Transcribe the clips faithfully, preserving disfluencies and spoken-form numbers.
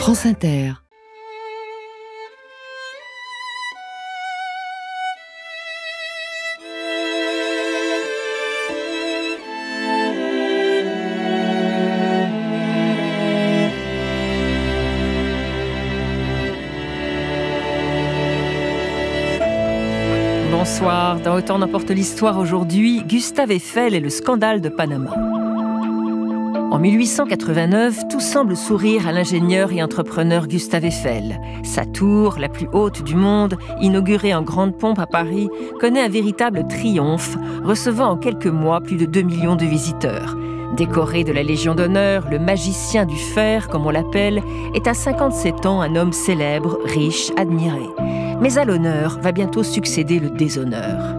France Inter. Bonsoir, dans Autant n'importe l'histoire aujourd'hui, Gustave Eiffel et le scandale de Panama. En mille huit cent quatre-vingt-neuf, tout semble sourire à l'ingénieur et entrepreneur Gustave Eiffel. Sa tour, la plus haute du monde, inaugurée en grande pompe à Paris, connaît un véritable triomphe, recevant en quelques mois plus de deux millions de visiteurs. Décoré de la Légion d'honneur, le magicien du fer, comme on l'appelle, est à cinquante-sept ans un homme célèbre, riche, admiré. Mais à l'honneur va bientôt succéder le déshonneur.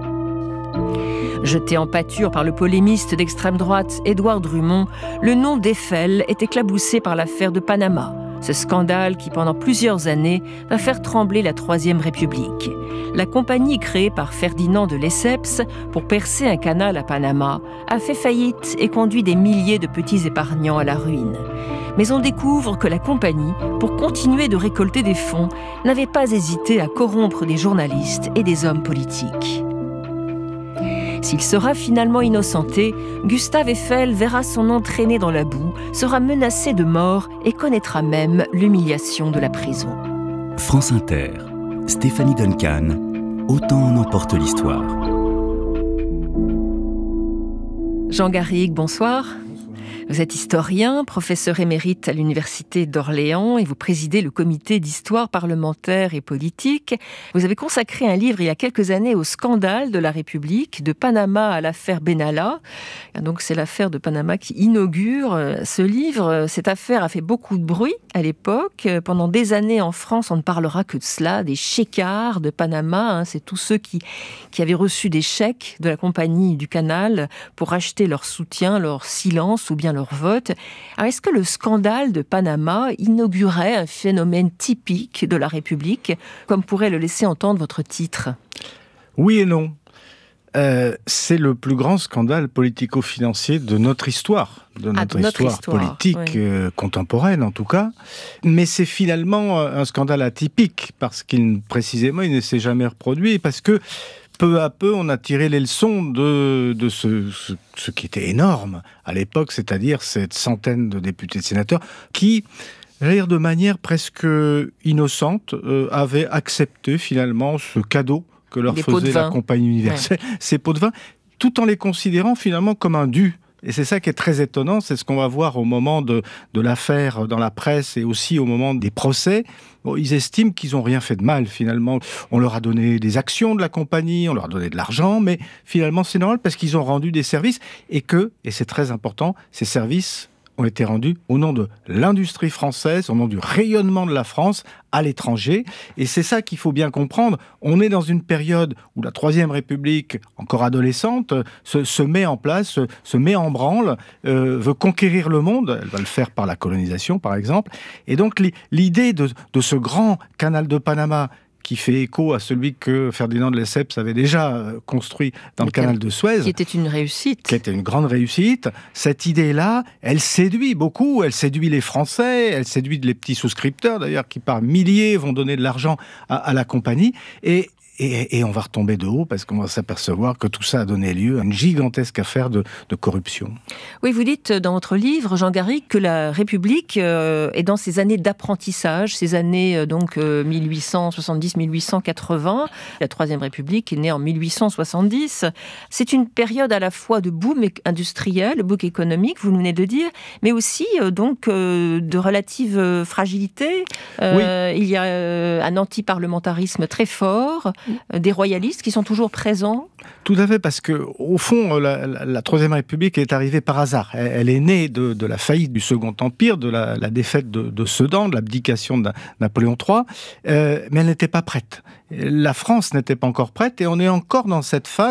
Jeté en pâture par le polémiste d'extrême droite Édouard Drumont, le nom d'Eiffel est éclaboussé par l'affaire de Panama, ce scandale qui, pendant plusieurs années, va faire trembler la Troisième République. La compagnie créée par Ferdinand de Lesseps pour percer un canal à Panama a fait faillite et conduit des milliers de petits épargnants à la ruine. Mais on découvre que la compagnie, pour continuer de récolter des fonds, n'avait pas hésité à corrompre des journalistes et des hommes politiques. S'il sera finalement innocenté, Gustave Eiffel verra son nom traîner dans la boue, sera menacé de mort et connaîtra même l'humiliation de la prison. France Inter, Stéphanie Duncan, Autant en emporte l'histoire. Jean Garrigue, bonsoir. Vous êtes historien, professeur émérite à l'Université d'Orléans et vous présidez le comité d'histoire parlementaire et politique. Vous avez consacré un livre il y a quelques années au scandale de la République, de Panama à l'affaire Benalla. Donc c'est l'affaire de Panama qui inaugure ce livre. Cette affaire a fait beaucoup de bruit à l'époque. Pendant des années en France, on ne parlera que de cela, des chécards de Panama. C'est tous ceux qui, qui avaient reçu des chèques de la compagnie du canal pour acheter leur soutien, leur silence ou bien leur vote. Alors, est-ce que le scandale de Panama inaugurait un phénomène typique de la République, comme pourrait le laisser entendre votre titre ? Oui et non. Euh, c'est le plus grand scandale politico-financier de notre histoire, de notre, ah, de notre histoire, histoire politique oui. euh, contemporaine en tout cas. Mais c'est finalement un scandale atypique parce qu'il précisément il ne s'est jamais reproduit parce que peu à peu, on a tiré les leçons de, de ce, ce, ce qui était énorme à l'époque, c'est-à-dire cette centaine de députés et de sénateurs qui, dire de manière presque innocente, euh, avaient accepté finalement ce cadeau que leur faisait la compagnie universelle, ouais. ces pots de vin, tout en les considérant finalement comme un dû. Et c'est ça qui est très étonnant, c'est ce qu'on va voir au moment de, de l'affaire dans la presse et aussi au moment des procès. Bon, ils estiment qu'ils n'ont rien fait de mal, finalement. On leur a donné des actions de la compagnie, on leur a donné de l'argent, mais finalement, c'est normal parce qu'ils ont rendu des services et que, et c'est très important, ces services ont été rendus au nom de l'industrie française, au nom du rayonnement de la France à l'étranger. Et c'est ça qu'il faut bien comprendre. On est dans une période où la Troisième République, encore adolescente, se, se met en place, se, se met en branle, euh, veut conquérir le monde. Elle va le faire par la colonisation, par exemple. Et donc, l'idée de, de ce grand canal de Panama qui fait écho à celui que Ferdinand de Lesseps avait déjà construit dans le, le canal de Suez. Qui était une réussite. Qui était une grande réussite. Cette idée-là, elle séduit beaucoup. Elle séduit les Français, elle séduit les petits souscripteurs, d'ailleurs, qui par milliers vont donner de l'argent à, à la compagnie. Et Et, et on va retomber de haut parce qu'on va s'apercevoir que tout ça a donné lieu à une gigantesque affaire de, de corruption. Oui, vous dites dans votre livre, Jean Garrigue, que la République euh, est dans ses années d'apprentissage, ces années euh, donc euh, mille huit cent soixante-dix à mille huit cent quatre-vingts. La Troisième République est née en mille huit cent soixante-dix. C'est une période à la fois de boom industriel, boom économique, vous venez de dire, mais aussi euh, donc euh, de relative euh, fragilité. Euh, oui. Il y a euh, un anti-parlementarisme très fort. Des royalistes qui sont toujours présents ? Tout à fait, parce que au fond, la, la, la Troisième République est arrivée par hasard. Elle, elle est née de, de la faillite du Second Empire, de la, la défaite de, de Sedan, de l'abdication de Napoléon trois, euh, mais elle n'était pas prête. La France n'était pas encore prête, et on est encore dans cette phase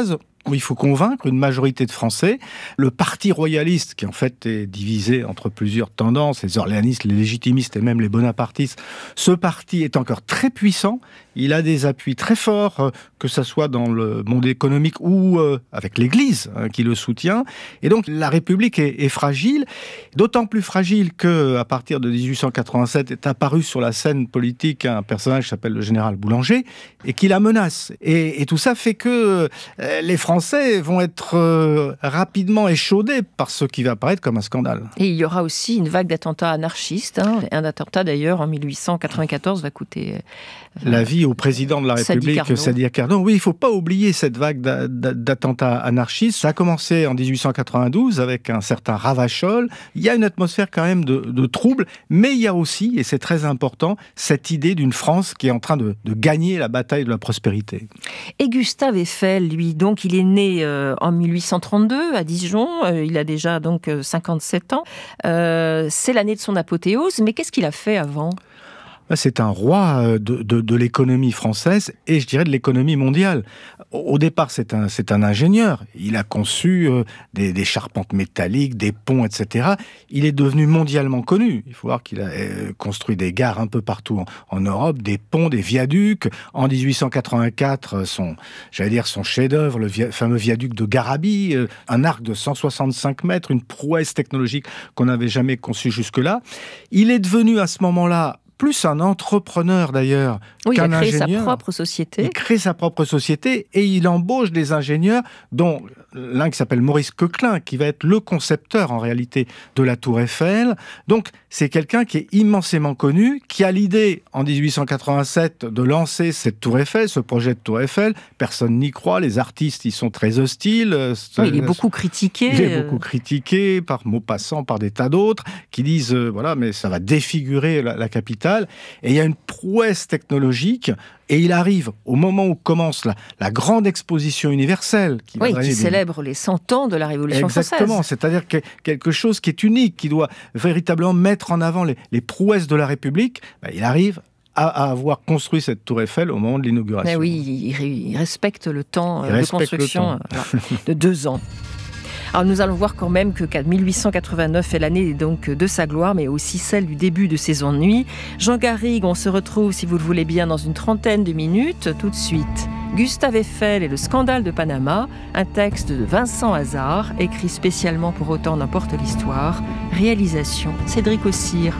il faut convaincre une majorité de Français. Le parti royaliste, qui en fait est divisé entre plusieurs tendances, les orléanistes, les légitimistes et même les bonapartistes, ce parti est encore très puissant. Il a des appuis très forts, que ce soit dans le monde économique ou euh, avec l'Église hein, qui le soutient. Et donc la République est, est fragile, d'autant plus fragile qu'à partir de dix-huit cent quatre-vingt-sept est apparu sur la scène politique un personnage qui s'appelle le général Boulanger et qui la menace. Et, et tout ça fait que euh, les Français vont être euh, rapidement échaudés par ce qui va apparaître comme un scandale. Et il y aura aussi une vague d'attentats anarchistes. Hein. Un attentat d'ailleurs en mille huit cent quatre-vingt-quatorze va coûter... Euh, la vie au président de la République, Sadi Carnot. Oui, il ne faut pas oublier cette vague d'attentats anarchistes. Ça a commencé en dix-huit cent quatre-vingt-douze avec un certain Ravachol. Il y a une atmosphère quand même de, de trouble, mais il y a aussi, et c'est très important, cette idée d'une France qui est en train de, de gagner la bataille de la prospérité. Et Gustave Eiffel, lui, donc, il est né euh, en mille huit cent trente-deux à Dijon. Euh, il a déjà donc euh, cinquante-sept ans. Euh, c'est l'année de son apothéose, mais qu'est-ce qu'il a fait avant ? C'est un roi de, de, de l'économie française et je dirais de l'économie mondiale. Au départ, c'est un, c'est un ingénieur. Il a conçu euh, des, des charpentes métalliques, des ponts, et cetera. Il est devenu mondialement connu. Il faut voir qu'il a euh, construit des gares un peu partout en, en Europe, des ponts, des viaducs. En dix-huit cent quatre-vingt-quatre, son, j'allais dire son chef-d'œuvre, le via, fameux viaduc de Garabit, euh, un arc de cent soixante-cinq mètres, une prouesse technologique qu'on n'avait jamais conçue jusque-là. Il est devenu à ce moment-là plus un entrepreneur d'ailleurs oui, qu'un ingénieur. Il a créé ingénieur. sa propre société. Il crée sa propre société et il embauche des ingénieurs, dont l'un qui s'appelle Maurice Coquelin, qui va être le concepteur en réalité de la Tour Eiffel. Donc c'est quelqu'un qui est immensément connu, qui a l'idée en dix-huit cent quatre-vingt-sept de lancer cette Tour Eiffel, ce projet de Tour Eiffel. Personne n'y croit, les artistes y sont très hostiles. Oui, il est beaucoup critiqué. Il est beaucoup critiqué par Maupassant, par des tas d'autres, qui disent euh, voilà, mais ça va défigurer la, la capitale. Et il y a une prouesse technologique, et il arrive au moment où commence la, la grande exposition universelle. Qui, oui, qui célèbre des... les cent ans de la Révolution Exactement, française. Exactement, c'est-à-dire que quelque chose qui est unique, qui doit véritablement mettre en avant les, les prouesses de la République. Ben, il arrive à, à avoir construit cette tour Eiffel au moment de l'inauguration. Mais oui, il, il respecte le temps il de construction temps. de deux ans. Alors nous allons voir quand même que mille huit cent quatre-vingt-neuf est l'année donc de sa gloire, mais aussi celle du début de ses ennuis. Jean Garrigue, on se retrouve, si vous le voulez bien, dans une trentaine de minutes. Tout de suite, Gustave Eiffel et le scandale de Panama, un texte de Vincent Hazard, écrit spécialement pour Autant n'importe l'histoire. Réalisation, Cédric Ossire.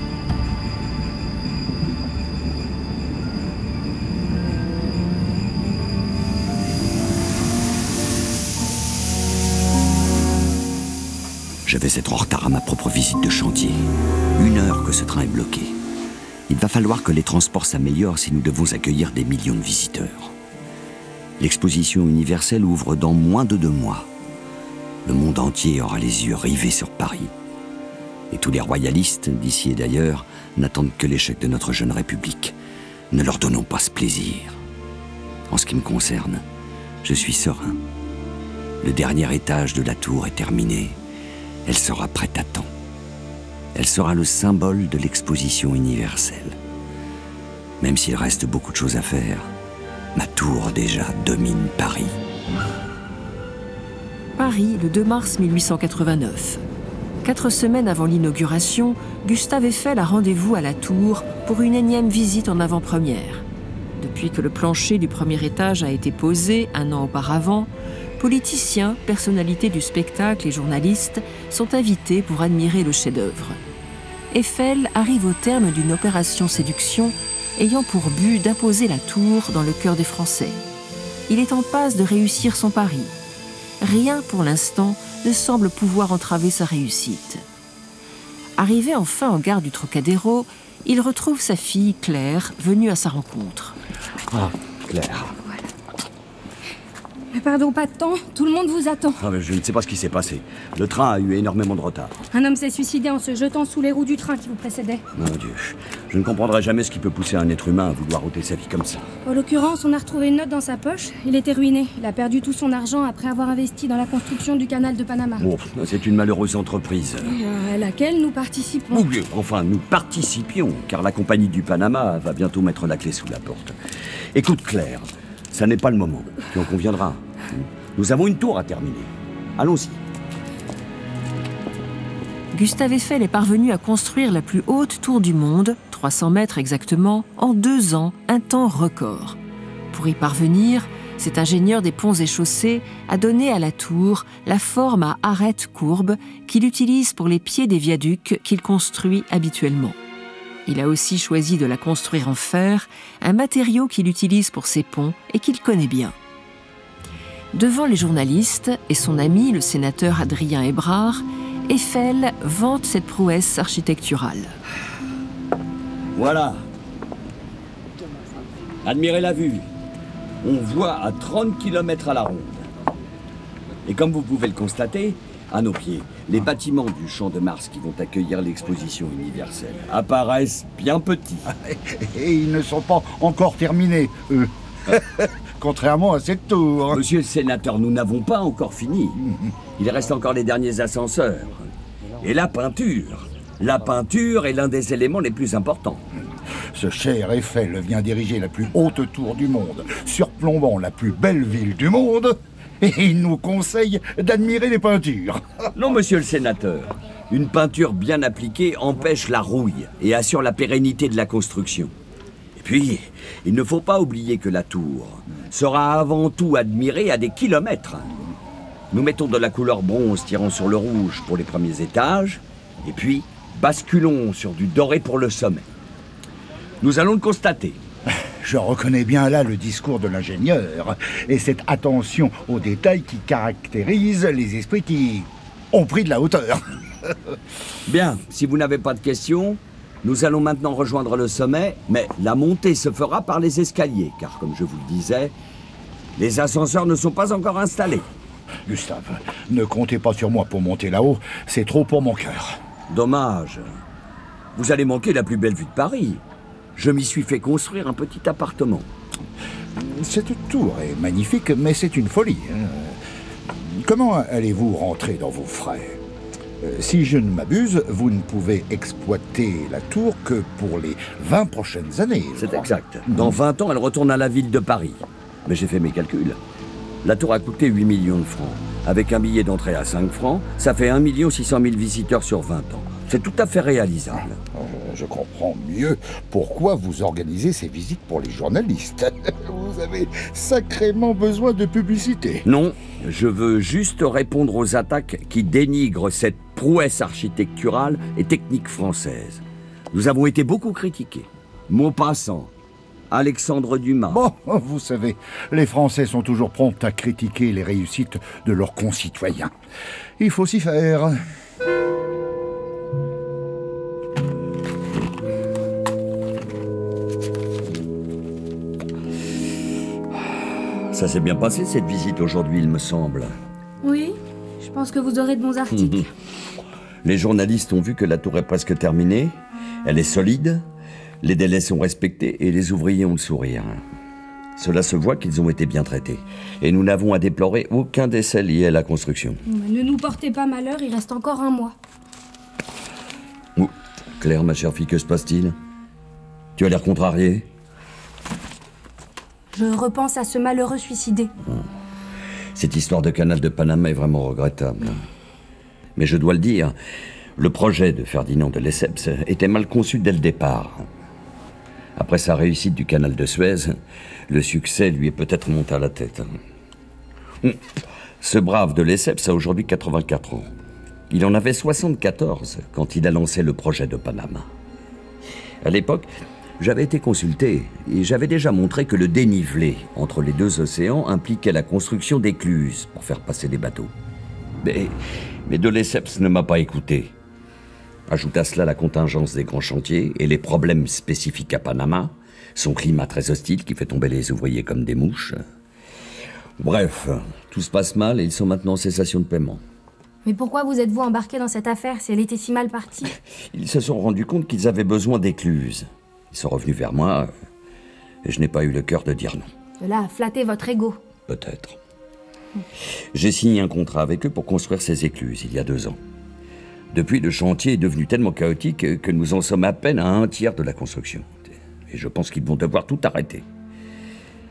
Je vais être en retard à ma propre visite de chantier. Une heure que ce train est bloqué. Il va falloir que les transports s'améliorent si nous devons accueillir des millions de visiteurs. L'exposition universelle ouvre dans moins de deux mois. Le monde entier aura les yeux rivés sur Paris. Et tous les royalistes, d'ici et d'ailleurs, n'attendent que l'échec de notre jeune République. Ne leur donnons pas ce plaisir. En ce qui me concerne, je suis serein. Le dernier étage de la tour est terminé. Elle sera prête à temps. Elle sera le symbole de l'exposition universelle. Même s'il reste beaucoup de choses à faire, ma tour déjà domine Paris. Paris, le deux mars mille huit cent quatre-vingt-neuf. Quatre semaines avant l'inauguration, Gustave Eiffel a rendez-vous à la tour pour une énième visite en avant-première. Depuis que le plancher du premier étage a été posé un an auparavant, politiciens, personnalités du spectacle et journalistes sont invités pour admirer le chef-d'œuvre. Eiffel arrive au terme d'une opération séduction ayant pour but d'imposer la tour dans le cœur des Français. Il est en passe de réussir son pari. Rien pour l'instant ne semble pouvoir entraver sa réussite. Arrivé enfin en gare du Trocadéro, il retrouve sa fille Claire, venue à sa rencontre. Ah, Claire. Pardon, pas de temps. Tout le monde vous attend. Ah, mais je ne sais pas ce qui s'est passé. Le train a eu énormément de retard. Un homme s'est suicidé en se jetant sous les roues du train qui vous précédait. Mon Dieu, je ne comprendrai jamais ce qui peut pousser un être humain à vouloir ôter sa vie comme ça. En l'occurrence, on a retrouvé une note dans sa poche. Il était ruiné. Il a perdu tout son argent après avoir investi dans la construction du canal de Panama. Oh, c'est une malheureuse entreprise. Euh, à laquelle nous participons. Oui, enfin, nous participions, car la compagnie du Panama va bientôt mettre la clé sous la porte. Écoute, Claire, ça n'est pas le moment. Tu en conviendras. Nous avons une tour à terminer. Allons-y. Gustave Eiffel est parvenu à construire la plus haute tour du monde, trois cents mètres exactement, en deux ans, un temps record. Pour y parvenir, cet ingénieur des ponts et chaussées a donné à la tour la forme à arête courbe qu'il utilise pour les pieds des viaducs qu'il construit habituellement. Il a aussi choisi de la construire en fer, un matériau qu'il utilise pour ses ponts et qu'il connaît bien. Devant les journalistes et son ami, le sénateur Adrien Hébrard, Eiffel vante cette prouesse architecturale. Voilà. Admirez la vue. On voit à trente kilomètres à la ronde. Et comme vous pouvez le constater, à nos pieds, les bâtiments du Champ de Mars qui vont accueillir l'exposition universelle apparaissent bien petits. Et ils ne sont pas encore terminés, eux. Contrairement à cette tour. Monsieur le sénateur, nous n'avons pas encore fini. Il reste encore les derniers ascenseurs. Et la peinture. La peinture est l'un des éléments les plus importants. Ce cher Eiffel vient diriger la plus haute tour du monde, surplombant la plus belle ville du monde, et il nous conseille d'admirer les peintures. Non, monsieur le sénateur. Une peinture bien appliquée empêche la rouille et assure la pérennité de la construction. Et puis, il ne faut pas oublier que la tour sera avant tout admirée à des kilomètres. Nous mettons de la couleur bronze tirant sur le rouge pour les premiers étages, et puis basculons sur du doré pour le sommet. Nous allons le constater. Je reconnais bien là le discours de l'ingénieur et cette attention aux détails qui caractérise les esprits qui ont pris de la hauteur. Bien, si vous n'avez pas de questions, nous allons maintenant rejoindre le sommet, mais la montée se fera par les escaliers, car comme je vous le disais, les ascenseurs ne sont pas encore installés. Gustave, ne comptez pas sur moi pour monter là-haut, c'est trop pour mon cœur. Dommage. Vous allez manquer la plus belle vue de Paris. Je m'y suis fait construire un petit appartement. Cette tour est magnifique, mais c'est une folie. Comment allez-vous rentrer dans vos frais ? Si je ne m'abuse, vous ne pouvez exploiter la tour que pour les vingt prochaines années. C'est exact. Dans vingt ans, elle retourne à la ville de Paris. Mais j'ai fait mes calculs. La tour a coûté huit millions de francs. Avec un billet d'entrée à cinq francs, ça fait un million six cent mille visiteurs sur vingt ans. C'est tout à fait réalisable. Je comprends mieux pourquoi vous organisez ces visites pour les journalistes. Vous avez sacrément besoin de publicité. Non, je veux juste répondre aux attaques qui dénigrent cette prouesse architecturale et technique française. Nous avons été beaucoup critiqués. Maupassant, Alexandre Dumas. Bon, vous savez, les Français sont toujours prompts à critiquer les réussites de leurs concitoyens. Il faut s'y faire. Ça s'est bien passé cette visite aujourd'hui, il me semble. Oui, je pense que vous aurez de bons articles. Les journalistes ont vu que la tour est presque terminée, elle est solide, les délais sont respectés et les ouvriers ont le sourire. Cela se voit qu'ils ont été bien traités. Et nous n'avons à déplorer aucun décès lié à la construction. Ne nous portez pas malheur, il reste encore un mois. Oh, Claire, ma chère fille, que se passe-t-il ? Tu as l'air contrariée ? Je repense à ce malheureux suicidé. Cette histoire de canal de Panama est vraiment regrettable. Mais je dois le dire, le projet de Ferdinand de Lesseps était mal conçu dès le départ. Après sa réussite du canal de Suez, le succès lui est peut-être monté à la tête. Ce brave de Lesseps a aujourd'hui quatre-vingt-quatre ans. Il en avait soixante-quatorze quand il a lancé le projet de Panama. À l'époque, j'avais été consulté et j'avais déjà montré que le dénivelé entre les deux océans impliquait la construction d'écluses pour faire passer les bateaux. Mais, mais de Lesseps ne m'a pas écouté. Ajoute à cela la contingence des grands chantiers et les problèmes spécifiques à Panama, son climat très hostile qui fait tomber les ouvriers comme des mouches. Bref, tout se passe mal et ils sont maintenant en cessation de paiement. Mais pourquoi vous êtes-vous embarqué dans cette affaire si elle était si mal partie ? Ils se sont rendus compte qu'ils avaient besoin d'écluses. Ils sont revenus vers moi et je n'ai pas eu le cœur de dire non. Cela a flatté votre ego. Peut-être. J'ai signé un contrat avec eux pour construire ces écluses il y a deux ans. Depuis, le chantier est devenu tellement chaotique que nous en sommes à peine à un tiers de la construction. Et je pense qu'ils vont devoir tout arrêter.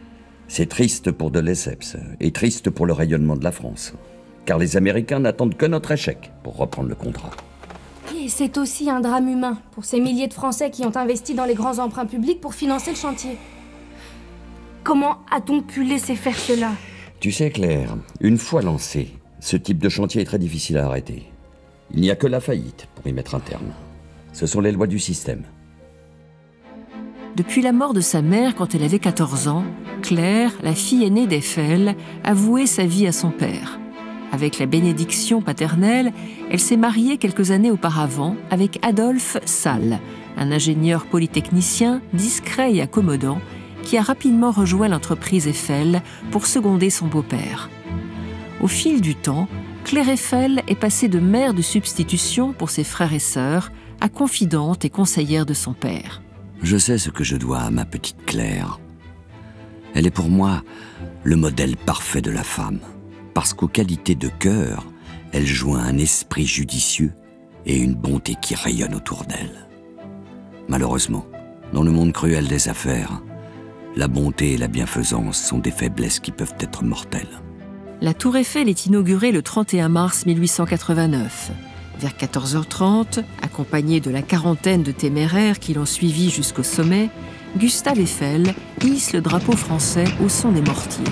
C'est triste pour de Lesseps et triste pour le rayonnement de la France. Car les Américains n'attendent que notre échec pour reprendre le contrat. Et c'est aussi un drame humain pour ces milliers de Français qui ont investi dans les grands emprunts publics pour financer le chantier. Comment a-t-on pu laisser faire cela ? Tu sais, Claire, une fois lancé, ce type de chantier est très difficile à arrêter. Il n'y a que la faillite pour y mettre un terme. Ce sont les lois du système. Depuis la mort de sa mère quand elle avait quatorze ans, Claire, la fille aînée d'Eiffel, a voué sa vie à son père. Avec la bénédiction paternelle, elle s'est mariée quelques années auparavant avec Adolphe Salle, un ingénieur polytechnicien discret et accommodant qui a rapidement rejoint l'entreprise Eiffel pour seconder son beau-père. Au fil du temps, Claire Eiffel est passée de mère de substitution pour ses frères et sœurs à confidente et conseillère de son père. Je sais ce que je dois à ma petite Claire. Elle est pour moi le modèle parfait de la femme, parce qu'aux qualités de cœur, elle joint un esprit judicieux et une bonté qui rayonne autour d'elle. Malheureusement, dans le monde cruel des affaires, la bonté et la bienfaisance sont des faiblesses qui peuvent être mortelles. La Tour Eiffel est inaugurée le trente et un mars mille huit cent quatre-vingt-neuf. Vers quatorze heures trente, accompagné de la quarantaine de téméraires qui l'ont suivi jusqu'au sommet, Gustave Eiffel hisse le drapeau français au son des mortiers.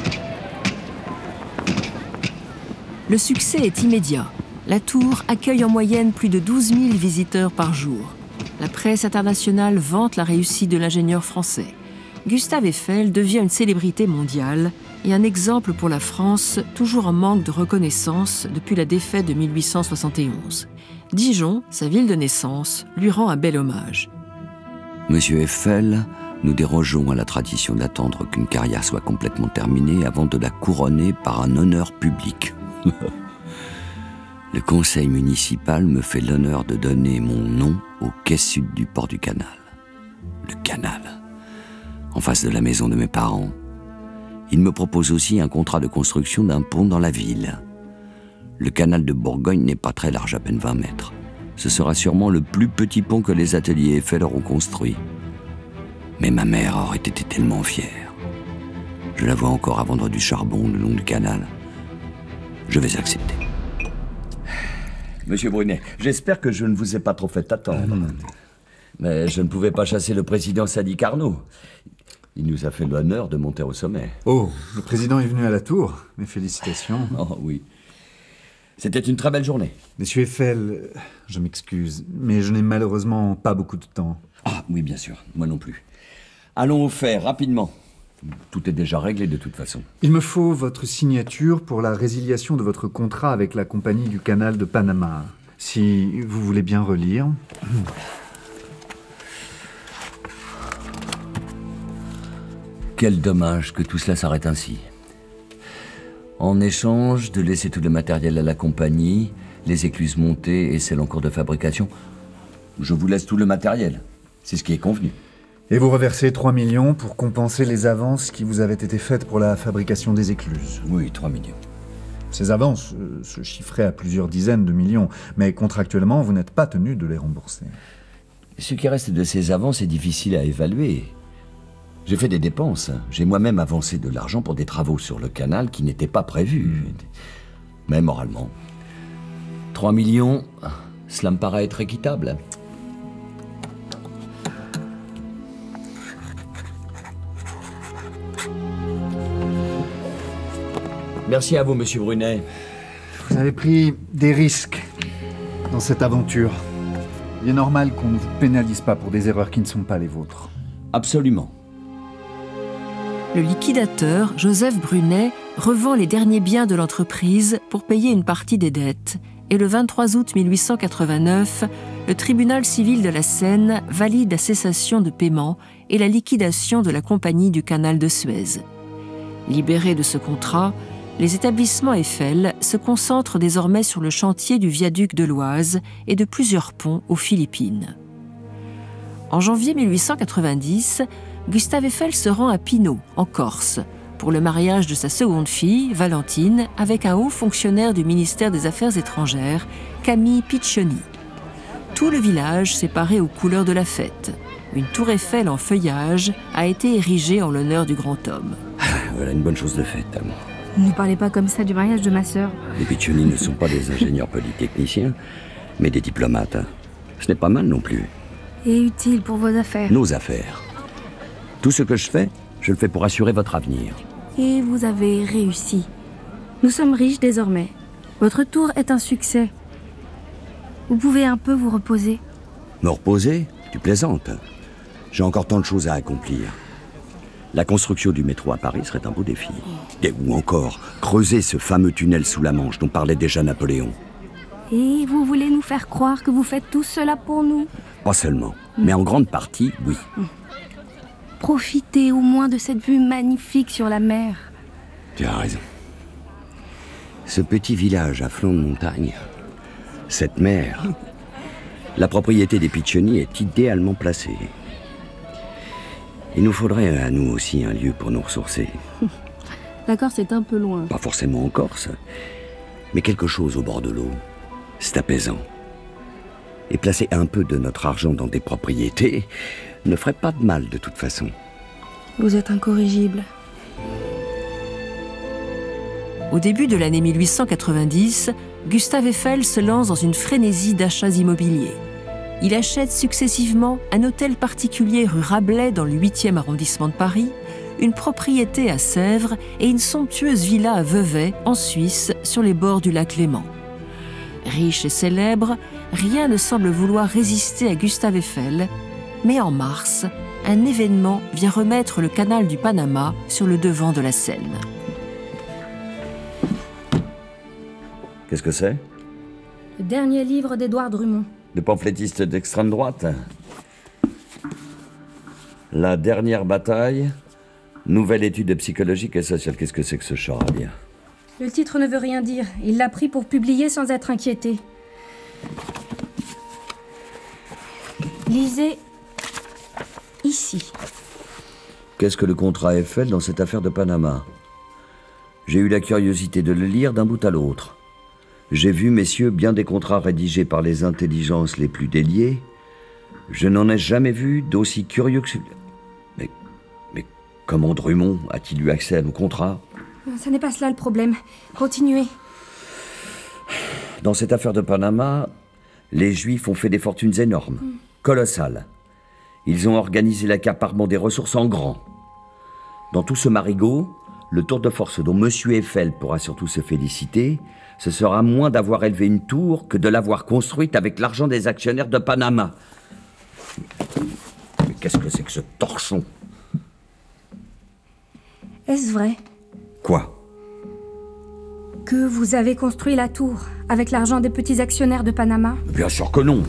Le succès est immédiat. La tour accueille en moyenne plus de douze mille visiteurs par jour. La presse internationale vante la réussite de l'ingénieur français. Gustave Eiffel devient une célébrité mondiale et un exemple pour la France, toujours en manque de reconnaissance depuis la défaite de mille huit cent soixante et onze. Dijon, sa ville de naissance, lui rend un bel hommage. Monsieur Eiffel, nous dérogeons à la tradition d'attendre qu'une carrière soit complètement terminée avant de la couronner par un honneur public. Le conseil municipal me fait l'honneur de donner mon nom au quai sud du port du Canal. Le Canal, en face de la maison de mes parents. Il me propose aussi un contrat de construction d'un pont dans la ville. Le canal de Bourgogne n'est pas très large, à peine vingt mètres. Ce sera sûrement le plus petit pont que les ateliers Eiffel auront construit. Mais ma mère aurait été tellement fière. Je la vois encore à vendre du charbon le long du canal. Je vais accepter. Monsieur Brunet, j'espère que je ne vous ai pas trop fait attendre. Mmh. Mais je ne pouvais pas chasser le président Sadi Carnot. Il nous a fait l'honneur de monter au sommet. Oh, le président est venu à la tour. Mes félicitations. Oh oui. C'était une très belle journée. Monsieur Eiffel, je m'excuse, mais je n'ai malheureusement pas beaucoup de temps. Ah oui, bien sûr, moi non plus. Allons au fait, rapidement. Tout est déjà réglé de toute façon. Il me faut votre signature pour la résiliation de votre contrat avec la compagnie du canal de Panama. Si vous voulez bien relire. Quel dommage que tout cela s'arrête ainsi. En échange de laisser tout le matériel à la compagnie, les écluses montées et celles en cours de fabrication, je vous laisse tout le matériel. C'est ce qui est convenu. Et vous reversez trois millions pour compenser les avances qui vous avaient été faites pour la fabrication des écluses. Oui, trois millions. Ces avances euh, se chiffraient à plusieurs dizaines de millions, mais contractuellement, vous n'êtes pas tenu de les rembourser. Ce qui reste de ces avances est difficile à évaluer. J'ai fait des dépenses. J'ai moi-même avancé de l'argent pour des travaux sur le canal qui n'étaient pas prévus. Mais moralement, trois millions, cela me paraît être équitable. Merci à vous, monsieur Brunet. Vous avez pris des risques dans cette aventure. Il est normal qu'on ne vous pénalise pas pour des erreurs qui ne sont pas les vôtres. Absolument. Le liquidateur, Joseph Brunet, revend les derniers biens de l'entreprise pour payer une partie des dettes. Et le vingt-trois août mille huit cent quatre-vingt-neuf, le tribunal civil de la Seine valide la cessation de paiement et la liquidation de la compagnie du canal de Suez. Libérés de ce contrat, les établissements Eiffel se concentrent désormais sur le chantier du viaduc de l'Oise et de plusieurs ponts aux Philippines. En janvier mille huit cent quatre-vingt-dix, Gustave Eiffel se rend à Pinot, en Corse, pour le mariage de sa seconde fille, Valentine, avec un haut fonctionnaire du ministère des Affaires étrangères, Camille Piccioni. Tout le village s'est paré aux couleurs de la fête. Une tour Eiffel en feuillage a été érigée en l'honneur du grand homme. voilà une bonne chose de faite. Ne parlez pas comme ça du mariage de ma sœur. Les Piccioni ne sont pas des ingénieurs polytechniciens, mais des diplomates. Ce n'est pas mal non plus. Et utile pour vos affaires. Nos affaires. Tout ce que je fais, je le fais pour assurer votre avenir. Et vous avez réussi. Nous sommes riches désormais. Votre tour est un succès. Vous pouvez un peu vous reposer. Me reposer? Tu plaisantes. J'ai encore tant de choses à accomplir. La construction du métro à Paris serait un beau défi. Et ou encore, creuser ce fameux tunnel sous la Manche dont parlait déjà Napoléon. Et vous voulez nous faire croire que vous faites tout cela pour nous? Pas seulement, mmh. mais en grande partie, oui. Mmh. Profitez au moins de cette vue magnifique sur la mer. Tu as raison. Ce petit village à flanc de montagne, cette mer, la propriété des Piccioni est idéalement placée. Il nous faudrait à nous aussi un lieu pour nous ressourcer. D'accord, c'est un peu loin. Pas forcément en Corse, mais quelque chose au bord de l'eau. C'est apaisant. Et placer un peu de notre argent dans des propriétés ne ferait pas de mal de toute façon. Vous êtes incorrigible. Au début de l'année mille huit cent quatre-vingt-dix, Gustave Eiffel se lance dans une frénésie d'achats immobiliers. Il achète successivement un hôtel particulier rue Rabelais dans le huitième arrondissement de Paris, une propriété à Sèvres et une somptueuse villa à Vevey, en Suisse, sur les bords du lac Léman. Riche et célèbre, rien ne semble vouloir résister à Gustave Eiffel, mais en mars, un événement vient remettre le canal du Panama sur le devant de la scène. Qu'est-ce que c'est? Le dernier livre d'Édouard Drummond. Le pamphlétiste d'extrême droite. La dernière bataille, nouvelle étude psychologique et sociale. Qu'est-ce que c'est que ce charabia? Le titre ne veut rien dire. Il l'a pris pour publier sans être inquiété. Lisez ici. Qu'est-ce que le contrat Eiffel dans cette affaire de Panama? J'ai eu la curiosité de le lire d'un bout à l'autre. J'ai vu, messieurs, bien des contrats rédigés par les intelligences les plus déliées. Je n'en ai jamais vu d'aussi curieux que celui... Mais, mais comment Drummond a-t-il eu accès à nos contrats? Ce n'est pas cela le problème. Continuez. Dans cette affaire de Panama, les Juifs ont fait des fortunes énormes, mm. colossales. Ils ont organisé l'accaparement des ressources en grand. Dans tout ce marigot, le tour de force dont M. Eiffel pourra surtout se féliciter, ce sera moins d'avoir élevé une tour que de l'avoir construite avec l'argent des actionnaires de Panama. Mais qu'est-ce que c'est que ce torchon? Est-ce vrai? Quoi? Que vous avez construit la tour avec l'argent des petits actionnaires de Panama? Bien sûr que non.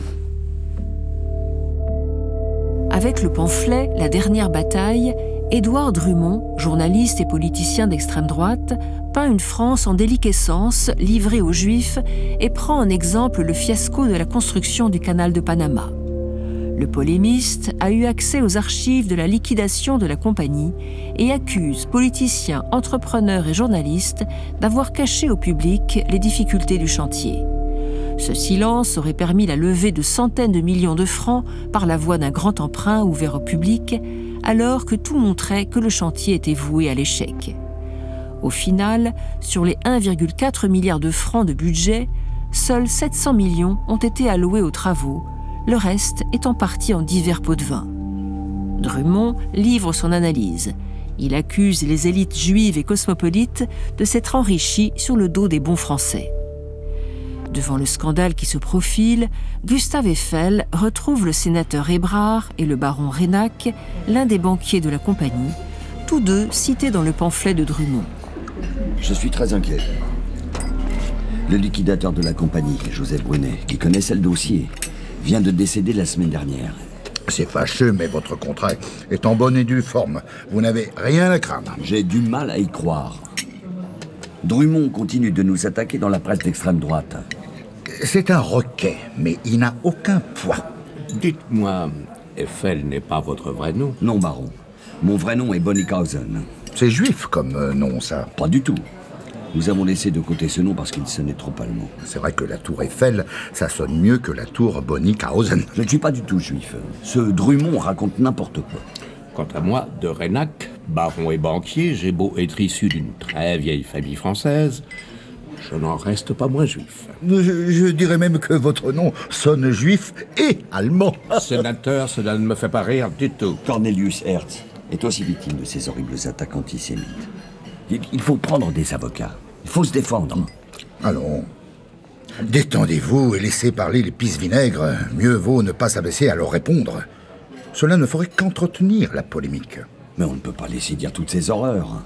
Avec le pamphlet « La dernière bataille », Édouard Drummond, journaliste et politicien d'extrême droite, peint une France en déliquescence, livrée aux Juifs, et prend en exemple le fiasco de la construction du canal de Panama. Le polémiste a eu accès aux archives de la liquidation de la compagnie et accuse politiciens, entrepreneurs et journalistes d'avoir caché au public les difficultés du chantier. Ce silence aurait permis la levée de centaines de millions de francs par la voie d'un grand emprunt ouvert au public, alors que tout montrait que le chantier était voué à l'échec. Au final, sur les un virgule quatre milliard de francs de budget, seuls sept cents millions ont été alloués aux travaux, le reste étant parti en divers pots de vin. Drummond livre son analyse. Il accuse les élites juives et cosmopolites de s'être enrichies sur le dos des bons Français. Devant le scandale qui se profile, Gustave Eiffel retrouve le sénateur Hébrard et le baron Reynac, l'un des banquiers de la compagnie, tous deux cités dans le pamphlet de Drummond. Je suis très inquiet. Le liquidateur de la compagnie, Joseph Brunet, qui connaissait le dossier, vient de décéder la semaine dernière. C'est fâcheux, mais votre contrat est en bonne et due forme. Vous n'avez rien à craindre. J'ai du mal à y croire. Drummond continue de nous attaquer dans la presse d'extrême droite. C'est un requet, mais il n'a aucun poids. Dites-moi, Eiffel n'est pas votre vrai nom? Non, baron. Mon vrai nom est Bonnickhausen. C'est juif comme euh, nom, ça? Pas du tout. Nous avons laissé de côté ce nom parce qu'il sonnait trop allemand. C'est vrai que la tour Eiffel, ça sonne mieux que la tour Bonnickhausen. Je ne suis pas du tout juif. Ce Drummond raconte n'importe quoi. Quant à moi, de Reynac, Baron et banquier, j'ai beau être issu d'une très vieille famille française, je n'en reste pas moins juif. Je, je dirais même que votre nom sonne juif et allemand. Sénateur, cela ne me fait pas rire du tout. Cornelius Hertz est aussi victime de ces horribles attaques antisémites. Il, il faut prendre des avocats. Il faut se défendre. Allons, détendez-vous et laissez parler les pisse-vinaigres. Mieux vaut ne pas s'abaisser à leur répondre. Cela ne ferait qu'entretenir la polémique. Mais on ne peut pas laisser dire toutes ces horreurs.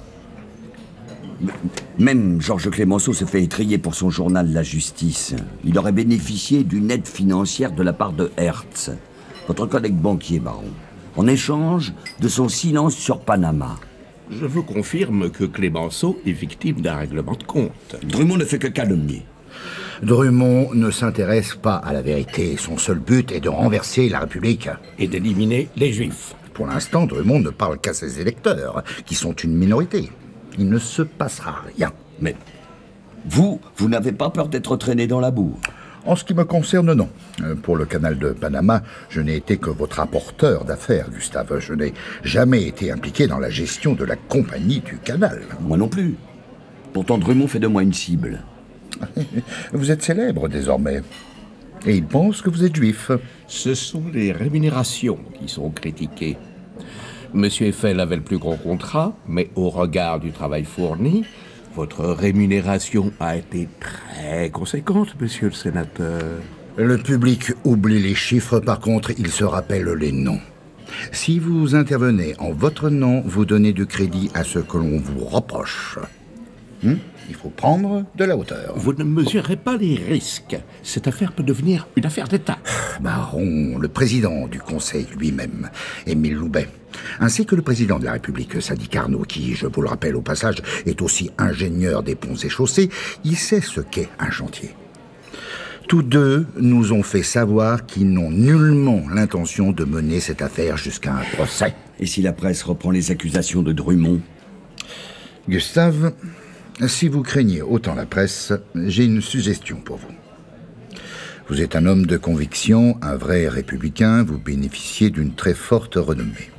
Même Georges Clémenceau se fait étriller pour son journal La Justice. Il aurait bénéficié d'une aide financière de la part de Hertz, votre collègue banquier, baron, en échange de son silence sur Panama. Je vous confirme que Clémenceau est victime d'un règlement de compte. Drummond ne fait que calomnier. Drummond ne s'intéresse pas à la vérité. Son seul but est de renverser la République. Et d'éliminer les Juifs. Pour l'instant, Drummond ne parle qu'à ses électeurs, qui sont une minorité. Il ne se passera rien. Mais vous, vous n'avez pas peur d'être traîné dans la boue? En ce qui me concerne, non. Pour le canal de Panama, je n'ai été que votre apporteur d'affaires, Gustave. Je n'ai jamais été impliqué dans la gestion de la compagnie du canal. Moi non plus. Pourtant, Drummond fait de moi une cible. Vous êtes célèbre désormais. Et il pense que vous êtes juif. Ce sont les rémunérations qui sont critiquées. Monsieur Eiffel avait le plus gros contrat, mais au regard du travail fourni, votre rémunération a été très conséquente, monsieur le sénateur. Le public oublie les chiffres, par contre, il se rappelle les noms. Si vous intervenez en votre nom, vous donnez du crédit à ce que l'on vous reproche. Hmm? Il faut prendre de la hauteur. Vous ne mesurez pas les risques. Cette affaire peut devenir une affaire d'État. Baron, le président du Conseil lui-même, Émile Loubet, ainsi que le président de la République, Sadi Carnot, qui, je vous le rappelle au passage, est aussi ingénieur des ponts et chaussées, il sait ce qu'est un chantier. Tous deux nous ont fait savoir qu'ils n'ont nullement l'intention de mener cette affaire jusqu'à un procès. Et si la presse reprend les accusations de Drummond? Gustave, si vous craignez autant la presse, j'ai une suggestion pour vous. Vous êtes un homme de conviction, un vrai républicain, vous bénéficiez d'une très forte renommée.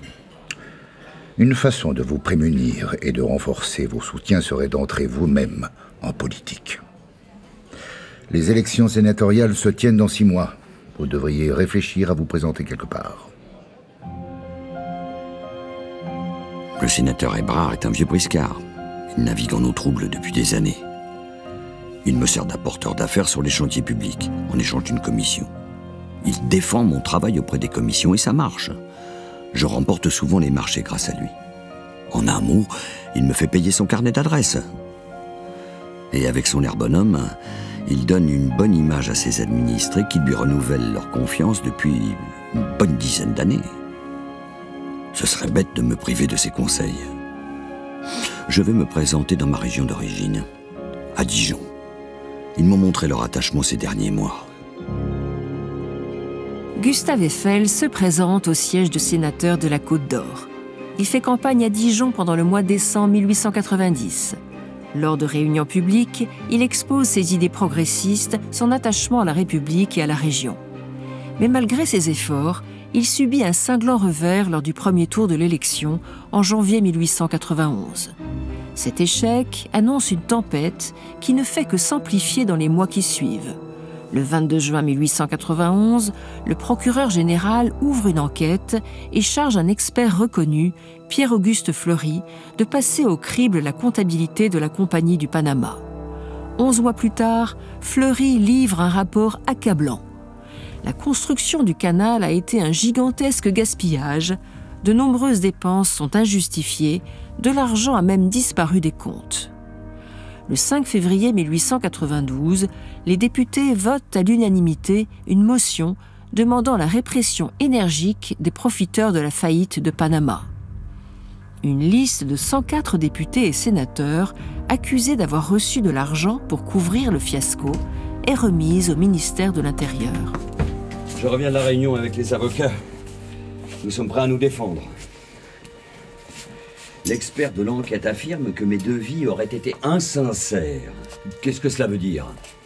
Une façon de vous prémunir et de renforcer vos soutiens serait d'entrer vous-même en politique. Les élections sénatoriales se tiennent dans six mois. Vous devriez réfléchir à vous présenter quelque part. Le sénateur Hébrard est un vieux briscard. Il navigue en eau trouble depuis des années. Il me sert d'apporteur d'affaires sur les chantiers publics, en échange d'une commission. Il défend mon travail auprès des commissions et ça marche. Je remporte souvent les marchés grâce à lui. En un mot, il me fait payer son carnet d'adresses. Et avec son air bonhomme, il donne une bonne image à ses administrés qui lui renouvellent leur confiance depuis une bonne dizaine d'années. Ce serait bête de me priver de ses conseils. Je vais me présenter dans ma région d'origine, à Dijon. Ils m'ont montré leur attachement ces derniers mois. Gustave Eiffel se présente au siège de sénateur de la Côte d'Or. Il fait campagne à Dijon pendant le mois de décembre mille huit cent quatre-vingt-dix. Lors de réunions publiques, il expose ses idées progressistes, son attachement à la République et à la région. Mais malgré ses efforts, il subit un cinglant revers lors du premier tour de l'élection en janvier mille huit cent quatre-vingt-onze. Cet échec annonce une tempête qui ne fait que s'amplifier dans les mois qui suivent. Le vingt-deux juin mille huit cent quatre-vingt-onze, le procureur général ouvre une enquête et charge un expert reconnu, Pierre-Auguste Fleury, de passer au crible la comptabilité de la Compagnie du Panama. Onze mois plus tard, Fleury livre un rapport accablant. La construction du canal a été un gigantesque gaspillage, de nombreuses dépenses sont injustifiées, de l'argent a même disparu des comptes. Le cinq février mille huit cent quatre-vingt-douze, les députés votent à l'unanimité une motion demandant la répression énergique des profiteurs de la faillite de Panama. Une liste de cent quatre députés et sénateurs accusés d'avoir reçu de l'argent pour couvrir le fiasco est remise au ministère de l'Intérieur. Je reviens de la réunion avec les avocats. Nous sommes prêts à nous défendre. L'expert de l'enquête affirme que mes devis auraient été insincères. Qu'est-ce que cela veut dire?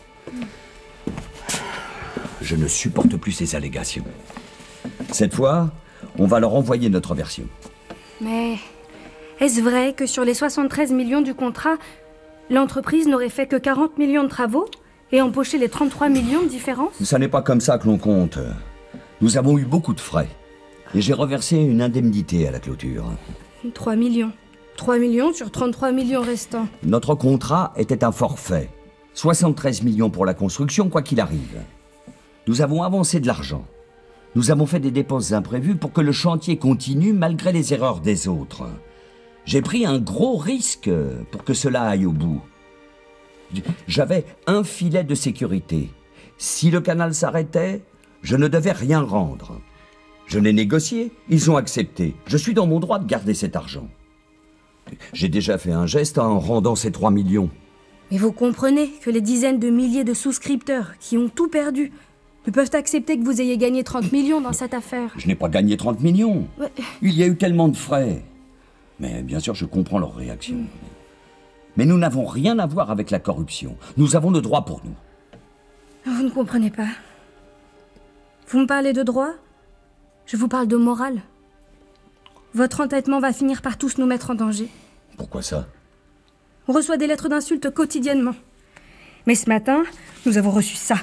Je ne supporte plus ces allégations. Cette fois, on va leur envoyer notre version. Mais Est-ce vrai que sur les soixante-treize millions du contrat, l'entreprise n'aurait fait que quarante millions de travaux et empoché les trente-trois millions de différence? Ça n'est pas comme ça que l'on compte. Nous avons eu beaucoup de frais. Et j'ai reversé une indemnité à la clôture. trois millions. trois millions sur trente-trois millions restants. Notre contrat était un forfait. soixante-treize millions pour la construction, quoi qu'il arrive. Nous avons avancé de l'argent. Nous avons fait des dépenses imprévues pour que le chantier continue malgré les erreurs des autres. J'ai pris un gros risque pour que cela aille au bout. J'avais un filet de sécurité. Si le canal s'arrêtait, je ne devais rien rendre. Je l'ai négocié, ils ont accepté. Je suis dans mon droit de garder cet argent. J'ai déjà fait un geste en rendant ces trois millions. Mais vous comprenez que les dizaines de milliers de souscripteurs qui ont tout perdu ne peuvent accepter que vous ayez gagné trente millions dans cette affaire. Je n'ai pas gagné trente millions. Ouais. Il y a eu tellement de frais. Mais bien sûr, je comprends leur réaction. Mmh. Mais nous n'avons rien à voir avec la corruption. Nous avons le droit pour nous. Vous ne comprenez pas. Vous me parlez de droit ? Je vous parle de morale. Votre entêtement va finir par tous nous mettre en danger. Pourquoi ça ? On reçoit des lettres d'insultes quotidiennement. Mais ce matin, nous avons reçu ça.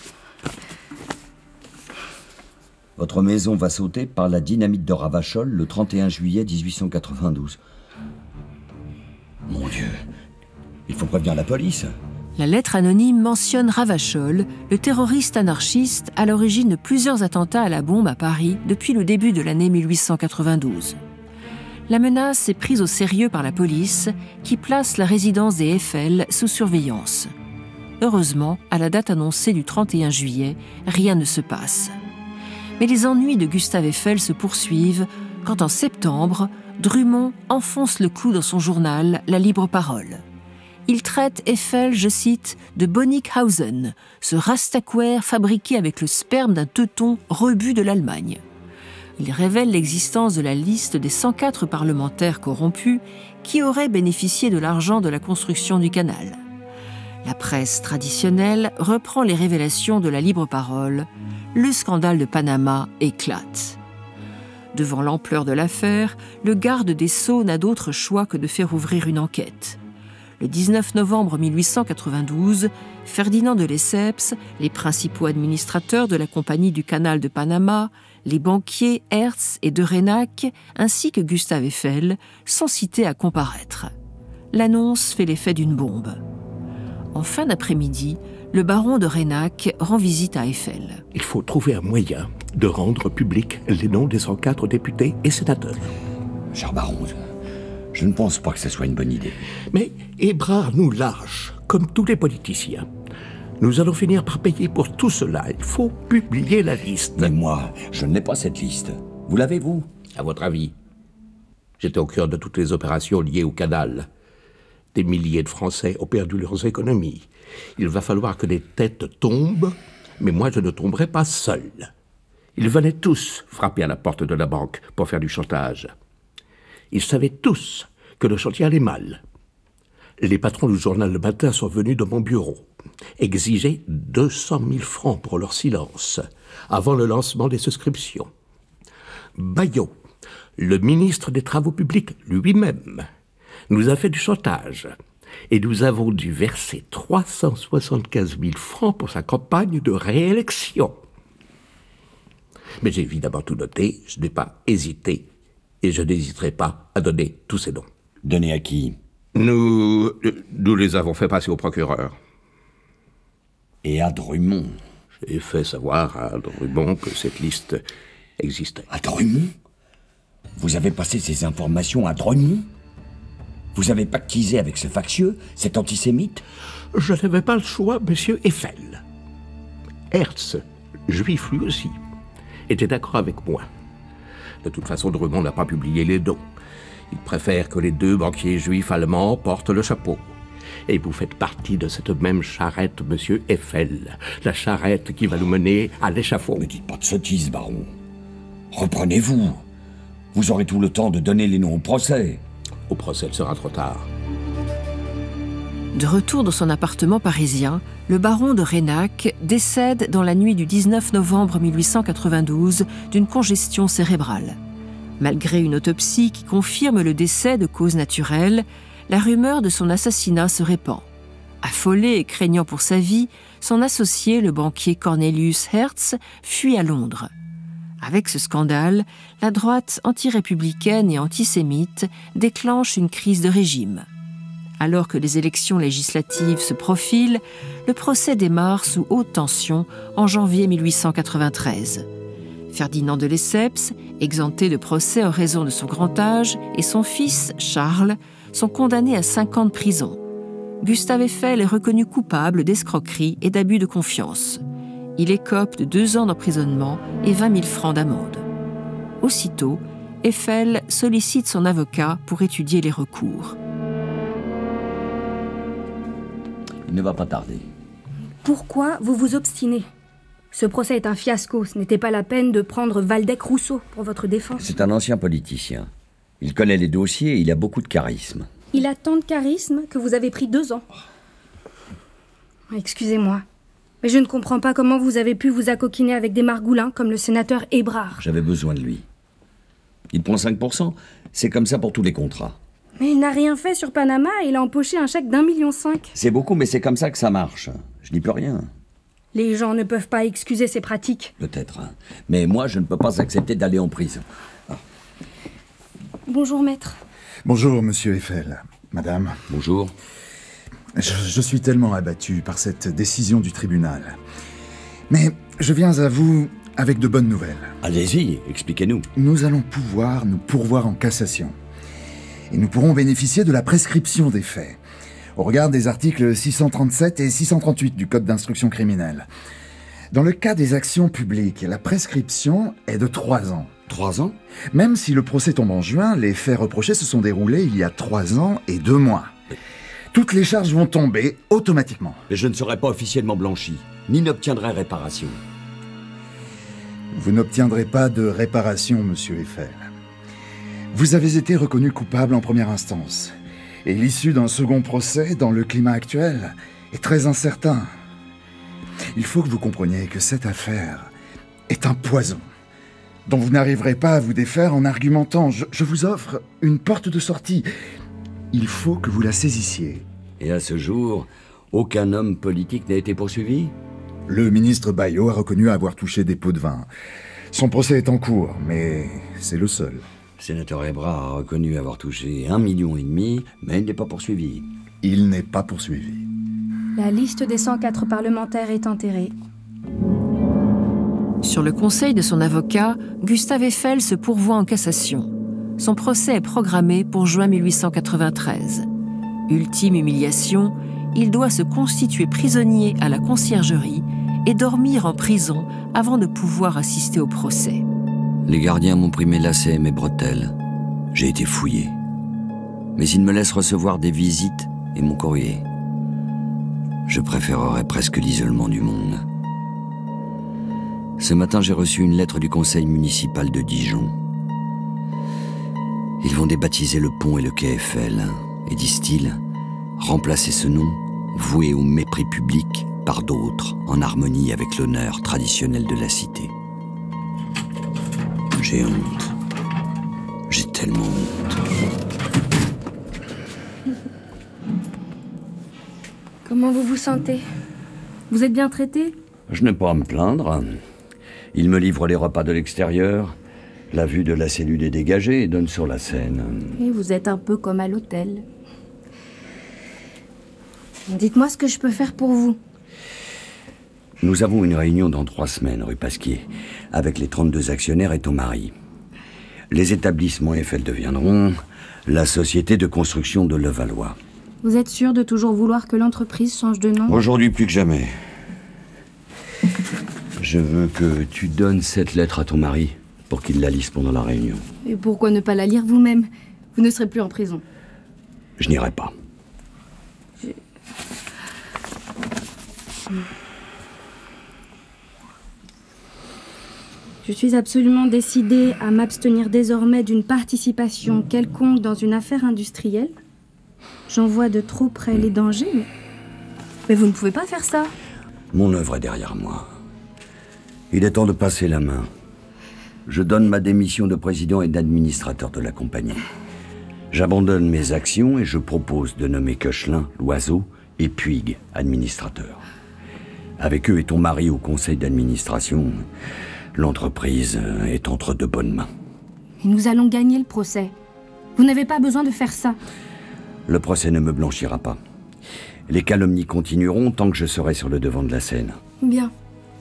Votre maison va sauter par la dynamite de Ravachol le trente et un juillet mille huit cent quatre-vingt-douze. Mon Dieu, il faut prévenir la police. La lettre anonyme mentionne Ravachol, le terroriste anarchiste à l'origine de plusieurs attentats à la bombe à Paris depuis le début de l'année mille huit cent quatre-vingt-douze. La menace est prise au sérieux par la police, qui place la résidence des Eiffel sous surveillance. Heureusement, à la date annoncée du trente et un juillet, rien ne se passe. Mais les ennuis de Gustave Eiffel se poursuivent quand, en septembre, Drummond enfonce le clou dans son journal La Libre Parole. Il traite Eiffel, je cite, de Bonnickhausen, ce rastaquouère fabriqué avec le sperme d'un teuton rebut de l'Allemagne. Il révèle l'existence de la liste des cent quatre parlementaires corrompus qui auraient bénéficié de l'argent de la construction du canal. La presse traditionnelle reprend les révélations de La Libre Parole. Le scandale de Panama éclate. Devant l'ampleur de l'affaire, le garde des Sceaux n'a d'autre choix que de faire ouvrir une enquête. Le dix-neuf novembre mille huit cent quatre-vingt-douze, Ferdinand de Lesseps, les principaux administrateurs de la Compagnie du Canal de Panama, les banquiers Hertz et de Reynac, ainsi que Gustave Eiffel, sont cités à comparaître. L'annonce fait l'effet d'une bombe. En fin d'après-midi, le baron de Reynac rend visite à Eiffel. Il faut trouver un moyen de rendre publics les noms des cent quatre députés et sénateurs. Cher baron, je ne pense pas que ce soit une bonne idée. Mais Hébrard nous lâche, comme tous les politiciens. Nous allons finir par payer pour tout cela. Il faut publier la liste. Mais moi, je n'ai pas cette liste. Vous l'avez, vous ? À votre avis ? J'étais au cœur de toutes les opérations liées au canal. Des milliers de Français ont perdu leurs économies. Il va falloir que les têtes tombent, mais moi je ne tomberai pas seul. Ils venaient tous frapper à la porte de la banque pour faire du chantage. Ils savaient tous que le chantier allait mal. Les patrons du journal Le Matin sont venus de mon bureau, exiger deux cent mille francs pour leur silence, avant le lancement des souscriptions. Bayot, le ministre des Travaux publics lui-même, nous a fait du chantage, et nous avons dû verser trois cent soixante-quinze mille francs pour sa campagne de réélection. Mais j'ai évidemment tout noté, je n'ai pas hésité, et je n'hésiterai pas à donner tous ces noms. Donner à qui ? Nous, nous les avons fait passer au procureur. Et à Drummond ? J'ai fait savoir à Drummond que cette liste existait. À Drummond ? Vous avez passé ces informations à Drummond ? Vous avez pactisé avec ce factieux, cet antisémite ? Je n'avais pas le choix, monsieur Eiffel. Hertz, juif lui aussi, était d'accord avec moi. De toute façon, Drummond n'a pas publié les noms. Il préfère que les deux banquiers juifs allemands portent le chapeau. Et vous faites partie de cette même charrette, monsieur Eiffel. La charrette qui va nous mener à l'échafaud. Ne dites pas de sottises, baron. Reprenez-vous. Vous aurez tout le temps de donner les noms au procès. Au procès, il sera trop tard. De retour dans son appartement parisien, le baron de Reynac décède dans la nuit du dix-neuf novembre mille huit cent quatre-vingt-douze d'une congestion cérébrale. Malgré une autopsie qui confirme le décès de cause naturelle, la rumeur de son assassinat se répand. Affolé et craignant pour sa vie, son associé, le banquier Cornelius Hertz, fuit à Londres. Avec ce scandale, la droite anti-républicaine et antisémite déclenche une crise de régime. Alors que les élections législatives se profilent, le procès démarre sous haute tension en janvier mille huit cent quatre-vingt-treize. Ferdinand de Lesseps, exempté de procès en raison de son grand âge, et son fils, Charles, sont condamnés à cinq ans de prison. Gustave Eiffel est reconnu coupable d'escroquerie et d'abus de confiance. Il écope de deux ans d'emprisonnement et vingt mille francs d'amende. Aussitôt, Eiffel sollicite son avocat pour étudier les recours. Il ne va pas tarder. Pourquoi vous vous obstinez ? Ce procès est un fiasco. Ce n'était pas la peine de prendre Waldeck-Rousseau pour votre défense. C'est un ancien politicien. Il connaît les dossiers et il a beaucoup de charisme. Il a tant de charisme que vous avez pris deux ans. Excusez-moi, mais je ne comprends pas comment vous avez pu vous accoquiner avec des margoulins comme le sénateur Hébrard. J'avais besoin de lui. Il prend cinq pour cent. C'est comme ça pour tous les contrats. Mais il n'a rien fait sur Panama et il a empoché un chèque d'un million cinq. C'est beaucoup, mais c'est comme ça que ça marche. Je n'y peux rien. Les gens ne peuvent pas excuser ces pratiques. Peut-être, hein. Mais moi, je ne peux pas accepter d'aller en prison. Ah. Bonjour, maître. Bonjour, monsieur Eiffel. Madame. Bonjour. Je, je suis tellement abattu par cette décision du tribunal. Mais je viens à vous avec de bonnes nouvelles. Allez-y, expliquez-nous. Nous allons pouvoir nous pourvoir en cassation. Et nous pourrons bénéficier de la prescription des faits, au regard des articles six cent trente-sept et six cent trente-huit du Code d'instruction criminelle. Dans le cas des actions publiques, la prescription est de trois ans. Trois ans ? Même si le procès tombe en juin, les faits reprochés se sont déroulés il y a trois ans et deux mois. Toutes les charges vont tomber automatiquement. Mais je ne serai pas officiellement blanchi, ni n'obtiendrai réparation. Vous n'obtiendrez pas de réparation, monsieur Eiffel. Vous avez été reconnu coupable en première instance. Et l'issue d'un second procès, dans le climat actuel, est très incertain. Il faut que vous compreniez que cette affaire est un poison dont vous n'arriverez pas à vous défaire en argumentant. Je, je vous offre une porte de sortie. Il faut que vous la saisissiez. Et à ce jour, aucun homme politique n'a été poursuivi ? Le ministre Bayot a reconnu avoir touché des pots de vin. Son procès est en cours, mais c'est le seul. Le sénateur Hébrard a reconnu avoir touché un million et demi, mais il n'est pas poursuivi. Il n'est pas poursuivi. La liste des cent quatre parlementaires est enterrée. Sur le conseil de son avocat, Gustave Eiffel se pourvoit en cassation. Son procès est programmé pour juin mille huit cent quatre-vingt-treize. Ultime humiliation, il doit se constituer prisonnier à la conciergerie et dormir en prison avant de pouvoir assister au procès. Les gardiens m'ont pris mes lacets et mes bretelles. J'ai été fouillé. Mais ils me laissent recevoir des visites et mon courrier. Je préférerais presque l'isolement du monde. Ce matin, j'ai reçu une lettre du conseil municipal de Dijon. Ils vont débaptiser le pont et le quai Eiffel, et disent-ils, remplacer ce nom, voué au mépris public, par d'autres, en harmonie avec l'honneur traditionnel de la cité. J'ai honte. J'ai tellement honte. Comment vous vous sentez ? Vous êtes bien traité ? Je n'ai pas à me plaindre. Ils me livrent les repas de l'extérieur. La vue de la cellule est dégagée et donne sur la Seine. Et vous êtes un peu comme à l'hôtel. Dites-moi ce que je peux faire pour vous. Nous avons une réunion dans trois semaines, rue Pasquier, avec les trente-deux actionnaires et ton mari. Les établissements Eiffel deviendront la société de construction de Levallois. Vous êtes sûr de toujours vouloir que l'entreprise change de nom ? Aujourd'hui plus que jamais. Je veux que tu donnes cette lettre à ton mari pour qu'il la lise pendant la réunion. Et pourquoi ne pas la lire vous-même ? Vous ne serez plus en prison. Je n'irai pas. Je... Je suis absolument décidée à m'abstenir désormais d'une participation quelconque dans une affaire industrielle. J'en vois de trop près les dangers, mais... mais vous ne pouvez pas faire ça. Mon œuvre est derrière moi. Il est temps de passer la main. Je donne ma démission de président et d'administrateur de la compagnie. J'abandonne mes actions et je propose de nommer Koechlin, l'oiseau, et Puig, administrateur. Avec eux et ton mari au conseil d'administration, l'entreprise est entre de bonnes mains. Et nous allons gagner le procès. Vous n'avez pas besoin de faire ça. Le procès ne me blanchira pas. Les calomnies continueront tant que je serai sur le devant de la scène. Bien.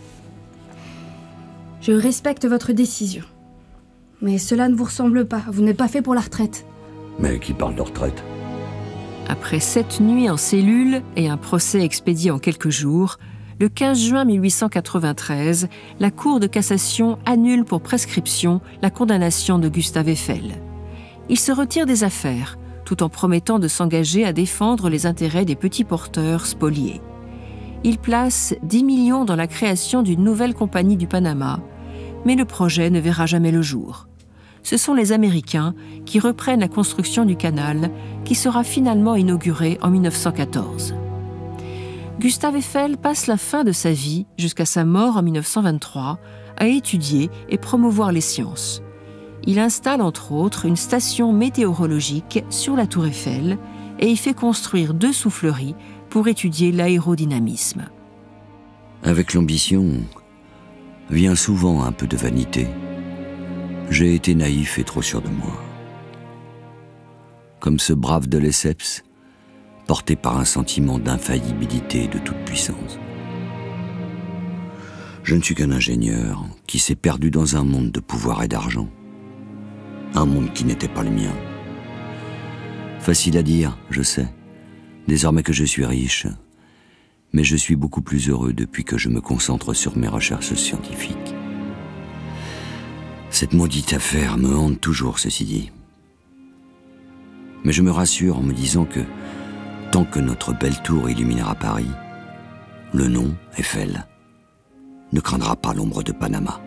Je respecte votre décision. Mais cela ne vous ressemble pas. Vous n'êtes pas fait pour la retraite. Mais qui parle de retraite ? Après sept nuits en cellule et un procès expédié en quelques jours, le quinze juin mille huit cent quatre-vingt-treize, la Cour de cassation annule pour prescription la condamnation de Gustave Eiffel. Il se retire des affaires, tout en promettant de s'engager à défendre les intérêts des petits porteurs spoliés. Il place dix millions dans la création d'une nouvelle compagnie du Panama, mais le projet ne verra jamais le jour. Ce sont les Américains qui reprennent la construction du canal, qui sera finalement inauguré en mille neuf cent quatorze. Gustave Eiffel passe la fin de sa vie, jusqu'à sa mort en mille neuf cent vingt-trois, à étudier et promouvoir les sciences. Il installe entre autres une station météorologique sur la tour Eiffel et y fait construire deux souffleries pour étudier l'aérodynamisme. Avec l'ambition vient souvent un peu de vanité. J'ai été naïf et trop sûr de moi. Comme ce brave de Lesseps, porté par un sentiment d'infaillibilité et de toute puissance. Je ne suis qu'un ingénieur qui s'est perdu dans un monde de pouvoir et d'argent. Un monde qui n'était pas le mien. Facile à dire, je sais, désormais que je suis riche, mais je suis beaucoup plus heureux depuis que je me concentre sur mes recherches scientifiques. Cette maudite affaire me hante toujours, ceci dit. Mais je me rassure en me disant que, tant que notre belle tour illuminera Paris, le nom, Eiffel, ne craindra pas l'ombre de Panama.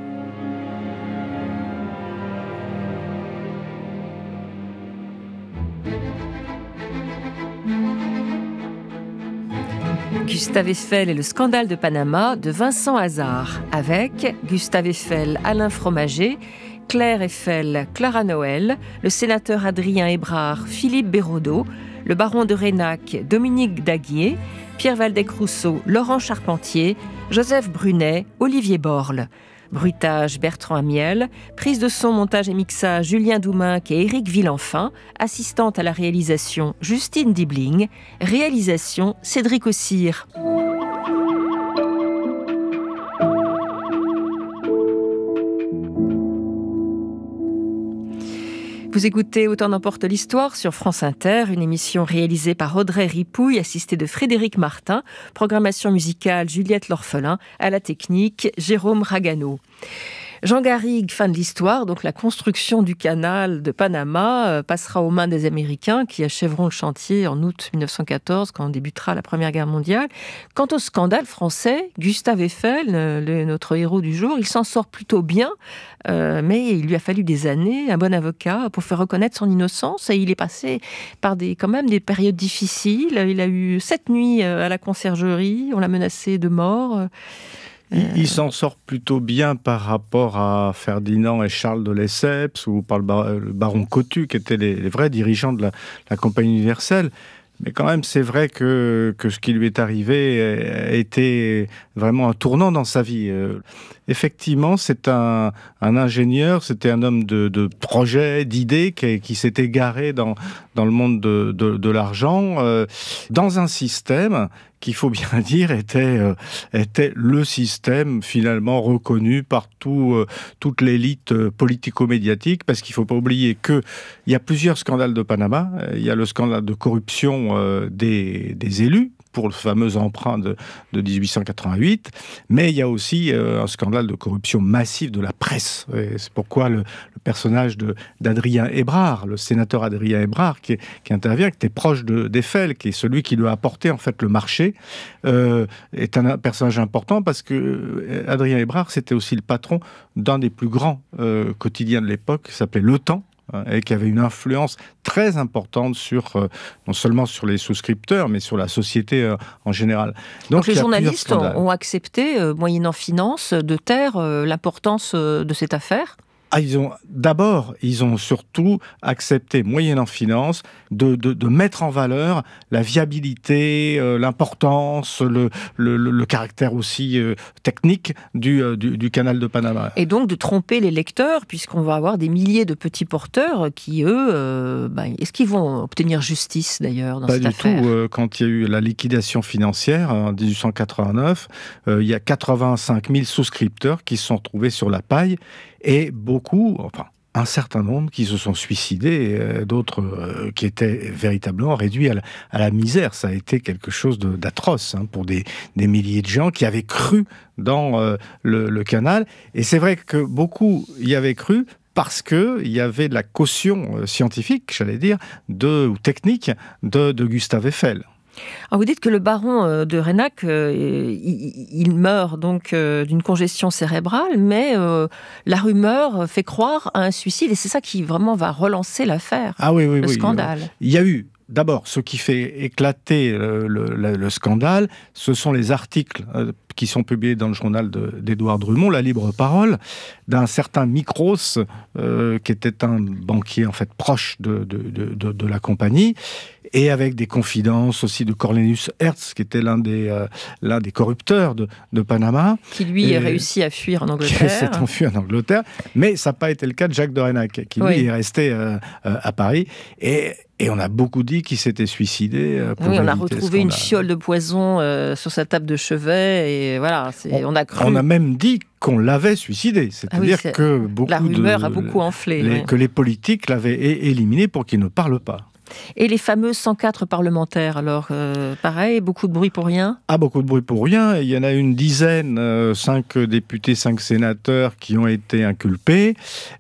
Gustave Eiffel et le scandale de Panama de Vincent Hazard, avec Gustave Eiffel, Alain Fromager, Claire Eiffel, Clara Noël, le sénateur Adrien Hébrard, Philippe Béraudot, le baron de Reynac, Dominique Daguier, Pierre Waldeck-Rousseau, Laurent Charpentier, Joseph Brunet, Olivier Borle. Bruitage, Bertrand Amiel. Prise de son, montage et mixage, Julien Douminc et Éric Villenfin. Assistante à la réalisation, Justine Dibling. Réalisation, Cédric Ossire. Vous écoutez Autant n'emporte l'histoire sur France Inter, une émission réalisée par Audrey Ripouille, assistée de Frédéric Martin, programmation musicale Juliette L'Orphelin, à la technique Jérôme Ragano. Jean Garrigue, fin de l'histoire, donc la construction du canal de Panama euh, passera aux mains des Américains qui achèveront le chantier en août mille neuf cent quatorze, quand débutera la Première Guerre mondiale. Quant au scandale français, Gustave Eiffel, le, notre héros du jour, il s'en sort plutôt bien, euh, mais il lui a fallu des années, un bon avocat, pour faire reconnaître son innocence, et il est passé par des, quand même des périodes difficiles. Il a eu sept nuits à la conciergerie, on l'a menacé de mort. Il, il s'en sort plutôt bien par rapport à Ferdinand et Charles de Lesseps ou par le, bar, le baron Cotu, qui étaient les, les vrais dirigeants de la, la Compagnie universelle. Mais quand même, c'est vrai que, que ce qui lui est arrivé a été vraiment un tournant dans sa vie. Euh, effectivement, c'est un, un ingénieur, c'était un homme de, de projet, d'idées, qui, qui s'est égaré dans, dans le monde de, de, de l'argent, euh, dans un système qu'il faut bien dire était, euh, était le système finalement reconnu par tout, euh, toute l'élite euh, politico-médiatique, parce qu'il ne faut pas oublier qu'il y a plusieurs scandales de Panama. Il y a le scandale de corruption euh, des, des élus, pour le fameux emprunt de, de dix-huit cent quatre-vingt-huit, mais il y a aussi euh, un scandale de corruption massive de la presse. Et c'est pourquoi le, le personnage de, d'Adrien Hébrard, le sénateur Adrien Hébrard, qui, qui intervient, qui était proche de, d'Eiffel, qui est celui qui lui a apporté en fait le marché, euh, est un personnage important parce que Adrien Hébrard, c'était aussi le patron d'un des plus grands euh, quotidiens de l'époque, qui s'appelait Le Temps, hein, et qui avait une influence très importante sur, euh, non seulement sur les souscripteurs, mais sur la société euh, en général. Donc, Donc les journalistes ont, ont accepté, euh, moyennant finance, de taire euh, l'importance euh, de cette affaire ? Ah, ils ont, d'abord, ils ont surtout accepté, moyennant finance, de, de, de mettre en valeur la viabilité, euh, l'importance, le, le, le, le caractère aussi euh, technique du, euh, du, du canal de Panama. Et donc de tromper les lecteurs, puisqu'on va avoir des milliers de petits porteurs qui, eux, euh, bah, est-ce qu'ils vont obtenir justice d'ailleurs dans Pas cette du affaire ? tout. Euh, quand il y a eu la liquidation financière en dix-huit cent quatre-vingt-neuf, euh, il y a quatre-vingt-cinq mille souscripteurs qui se sont retrouvés sur la paille. Et beaucoup, enfin un certain nombre qui se sont suicidés, euh, d'autres euh, qui étaient véritablement réduits à la, à la misère. Ça a été quelque chose de, d'atroce hein, pour des, des milliers de gens qui avaient cru dans euh, le, le canal. Et c'est vrai que beaucoup y avaient cru parce qu'il y avait de la caution euh, scientifique, j'allais dire, de, ou technique de, de Gustave Eiffel. Alors vous dites que le baron de Reynac, euh, il, il meurt donc euh, d'une congestion cérébrale, mais euh, la rumeur fait croire à un suicide, et c'est ça qui vraiment va relancer l'affaire, ah oui, oui, le oui, scandale. Il y a eu, d'abord, ce qui fait éclater le, le, le, le scandale, ce sont les articles euh, qui sont publiés dans le journal de, d'Édouard Drumont, La Libre Parole, d'un certain Micros, euh, qui était un banquier en fait proche de, de, de, de, de la compagnie, et avec des confidences aussi de Cornelius Hertz, qui était l'un des, euh, l'un des corrupteurs de, de Panama. Qui lui et, a réussi à fuir en Angleterre. Qui s'est enfui en Angleterre, mais ça n'a pas été le cas de Jacques de Reynac, qui lui oui. est resté euh, euh, à Paris. Et, et on a beaucoup dit qu'il s'était suicidé. Euh, pour oui, on a retrouvé une fiole de poison euh, sur sa table de chevet, et voilà, c'est, on, on a cru... On a même dit qu'on l'avait suicidé, c'est-à-dire ah oui, c'est... que beaucoup la rumeur de, a beaucoup enflé. Les, oui. Que les politiques l'avaient éliminé pour qu'il ne parle pas. Et les fameux cent quatre parlementaires, alors euh, pareil, beaucoup de bruit pour rien ? Ah, beaucoup de bruit pour rien. Il y en a une dizaine, euh, cinq députés, cinq sénateurs qui ont été inculpés.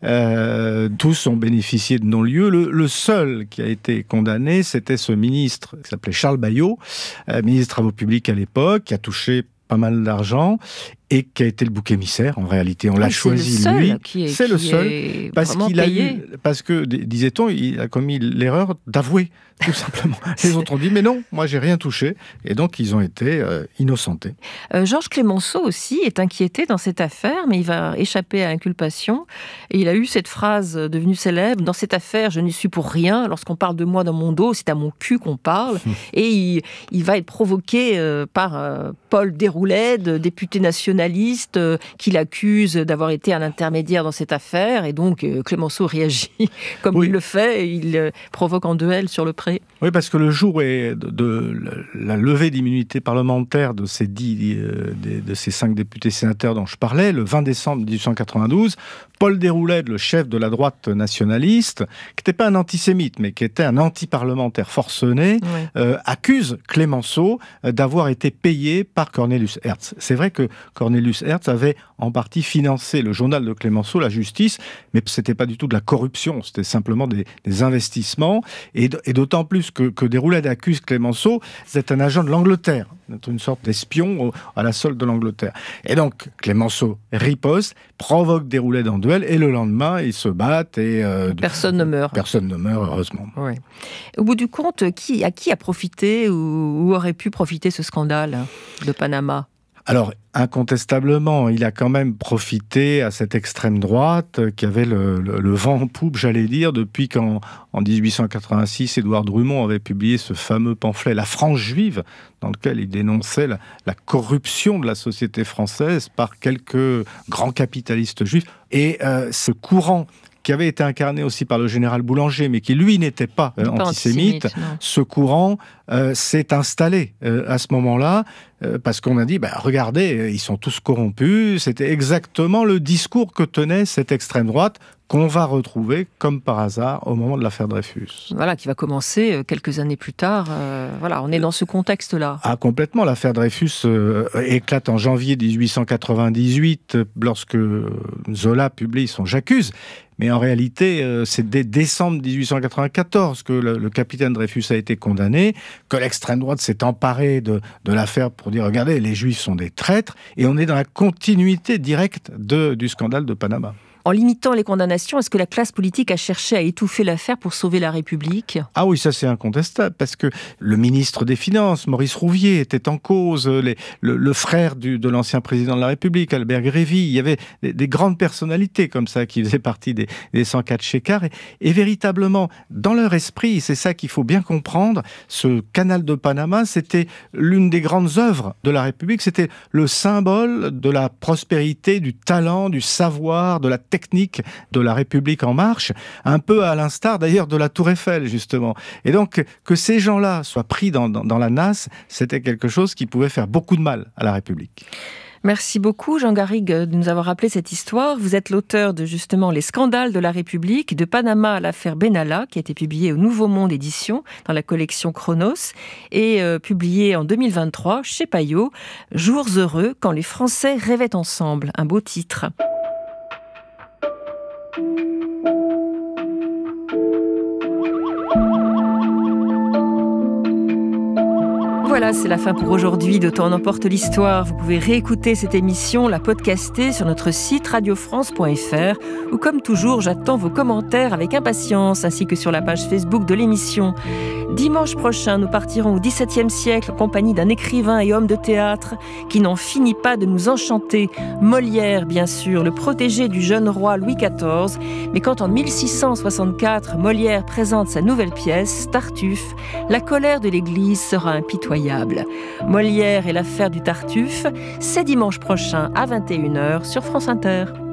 Euh, tous ont bénéficié de non-lieu. Le, le seul qui a été condamné, c'était ce ministre qui s'appelait Charles Bayot, euh, ministre des Travaux publics à l'époque, qui a touché pas mal d'argent et qui a été le bouc émissaire. En réalité, on l'a oui, choisi c'est le lui. Seul qui est, c'est qui le seul est parce qu'il a payé. eu, parce que disait-on, il a commis l'erreur d'avouer tout simplement. Les autres ont dit mais non, moi j'ai rien touché, et donc ils ont été euh, innocentés. Euh, Georges Clémenceau aussi est inquiété dans cette affaire, mais il va échapper à l'inculpation. Et il a eu cette phrase devenue célèbre: dans cette affaire, je n'y suis pour rien. Lorsqu'on parle de moi dans mon dos, c'est à mon cul qu'on parle. Et il, il va être provoqué euh, par euh, Paul Déroulède, député nationaliste, euh, qui l'accuse d'avoir été un intermédiaire dans cette affaire. Et donc euh, Clémenceau réagit comme oui. il le fait, et il euh, provoque en duel sur le pré. Oui, parce que le jour est de, de la levée d'immunité parlementaire de ces, dix, euh, de, de ces cinq députés sénateurs dont je parlais, le vingt décembre dix-huit cent quatre-vingt-douze, Paul Déroulède, le chef de la droite nationaliste, qui n'était pas un antisémite, mais qui était un anti-parlementaire forcené, oui. euh, accuse Clémenceau d'avoir été payé par Cornelius Hertz. C'est vrai que Cornelius Hertz avait en partie financé le journal de Clémenceau, La Justice, mais ce n'était pas du tout de la corruption, c'était simplement des, des investissements, et, et d'autant plus que, que Déroulède accuse Clémenceau d'être un agent de l'Angleterre, d'être une sorte d'espion à la solde de l'Angleterre. Et donc Clémenceau riposte, provoque Déroulède en duel, et le lendemain, ils se battent et... Euh, personne ne meurt. Personne ne meurt, heureusement. Oui. Au bout du compte, qui, à qui a profité ou, ou aurait pu profiter ce scandale de Panama ? Alors, incontestablement, il a quand même profité à cette extrême droite qui avait le, le, le vent en poupe, j'allais dire, depuis qu'en en dix-huit cent quatre-vingt-six, Édouard Drumont avait publié ce fameux pamphlet « La France juive », dans lequel il dénonçait la, la corruption de la société française par quelques grands capitalistes juifs. Et euh, ce courant qui avait été incarné aussi par le général Boulanger, mais qui, lui, n'était pas, euh, pas antisémite, antisémite ce courant euh, s'est installé euh, à ce moment-là, euh, parce qu'on a dit, bah, regardez, ils sont tous corrompus. C'était exactement le discours que tenait cette extrême droite, qu'on va retrouver, comme par hasard, au moment de l'affaire Dreyfus. Voilà, qui va commencer quelques années plus tard. Euh, voilà, on est dans ce contexte-là. Ah, complètement. L'affaire Dreyfus euh, éclate en janvier dix-huit cent quatre-vingt-dix-huit, lorsque Zola publie son « J'accuse ». Mais en réalité, euh, c'est dès décembre dix-huit cent quatre-vingt-quatorze que le, le capitaine Dreyfus a été condamné, que l'extrême droite s'est emparée de, de l'affaire pour dire « Regardez, les Juifs sont des traîtres », et on est dans la continuité directe de, du scandale de Panama. En limitant les condamnations, est-ce que la classe politique a cherché à étouffer l'affaire pour sauver la République ? Ah oui, ça c'est incontestable, parce que le ministre des Finances, Maurice Rouvier, était en cause, les, le, le frère du, de l'ancien président de la République, Albert Grévy. Il y avait des, des grandes personnalités comme ça qui faisaient partie des, des cent quatre Chécard. Et, et véritablement, dans leur esprit, c'est ça qu'il faut bien comprendre, ce canal de Panama, c'était l'une des grandes œuvres de la République. C'était le symbole de la prospérité, du talent, du savoir, de la technique de la République en marche, un peu à l'instar d'ailleurs de la Tour Eiffel, justement. Et donc, que ces gens-là soient pris dans, dans, dans la nasse, c'était quelque chose qui pouvait faire beaucoup de mal à la République. Merci beaucoup, Jean Garrigue, de nous avoir rappelé cette histoire. Vous êtes l'auteur de, justement, Les scandales de la République, de Panama à l'affaire Benalla, qui a été publié au Nouveau Monde Édition, dans la collection Chronos, et euh, publié en deux mille vingt-trois chez Payot, Jours heureux, quand les Français rêvaient ensemble. Un beau titre. Voilà, c'est la fin pour aujourd'hui de Temps en emporte l'histoire. Vous pouvez réécouter cette émission, la podcaster sur notre site radio france point f r, où comme toujours, j'attends vos commentaires avec impatience, ainsi que sur la page Facebook de l'émission. Dimanche prochain, nous partirons au dix-septième siècle en compagnie d'un écrivain et homme de théâtre qui n'en finit pas de nous enchanter. Molière, bien sûr, le protégé du jeune roi Louis quatorze. Mais quand en mille six cent soixante-quatre, Molière présente sa nouvelle pièce, Tartuffe, la colère de l'Église sera impitoyable. Molière et l'affaire du Tartuffe, c'est dimanche prochain à vingt et une heures sur France Inter.